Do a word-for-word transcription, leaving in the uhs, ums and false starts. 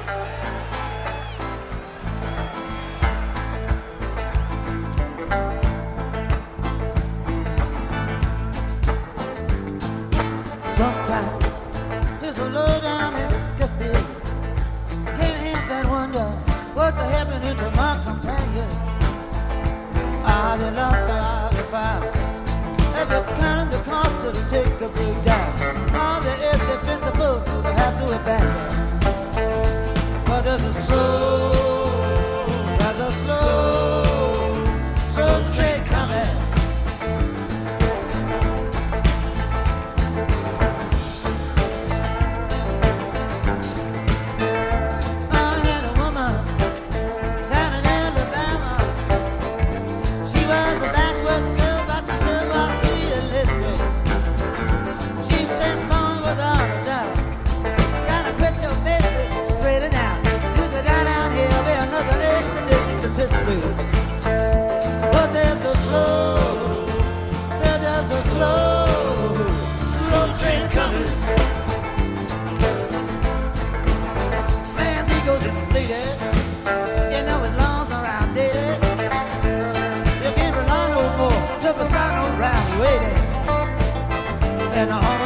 Sometimes feel so low down and disgusted. Can't help but wonder what's happening to my companion. Are they lost or are they found? Have you counted the cost to take a big down? All the indefensible to have to abandon. But there's a slow, there's a slow, slow train coming. But there's a slow, so there's a slow, slow train coming. Man's ego's inflated, you know his lungs are outdated. You can't rely no more to start no round waiting. And the